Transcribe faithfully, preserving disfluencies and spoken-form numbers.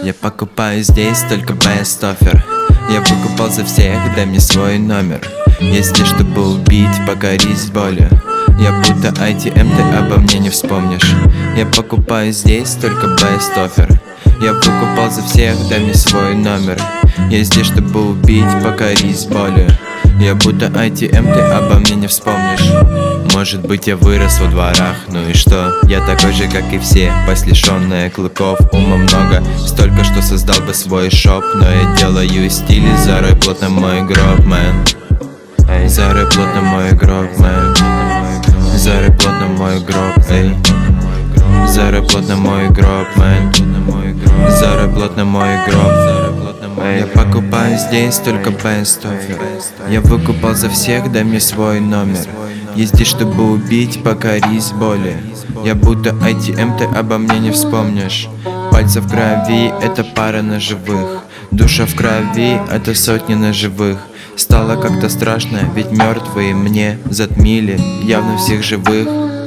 Я покупаю здесь только best offer. Я выкупал за всех, дай мне свой номер. Я здесь, чтобы убить, покорить болью. Я будто ай ти эм, ты обо мне не вспомнишь. Я покупаю здесь только best offer. Я выкупал за всех, дай мне свой номер. Я здесь, чтобы убить, покорить болью. Я будто ай ти эм, ты обо мне не вспомнишь. Может быть, я вырос во дворах, ну и что? Я такой же, как и все, пасть лишённая клыков. Ума много, столько, что создал бы свой шоп. Но я делаю стиль, зарой плотно мой гроб, мэн. Зарой плотно мой гроб, мэн. Зарой плотно мой гроб, эй. Зарой плотно мой гроб, мэн. Зарой плотно мой гроб. Я покупаю здесь только best offer. Я выкупал за всех, дай мне свой номер. Я здесь, чтобы убить, покорись боли. Я будто ай ти эм, ты обо мне не вспомнишь. Пальцы в крови, это пара ножевых. Душа в крови, это сотни ножевых. Стало как-то страшно, ведь мертвые мне затмили явно всех живых.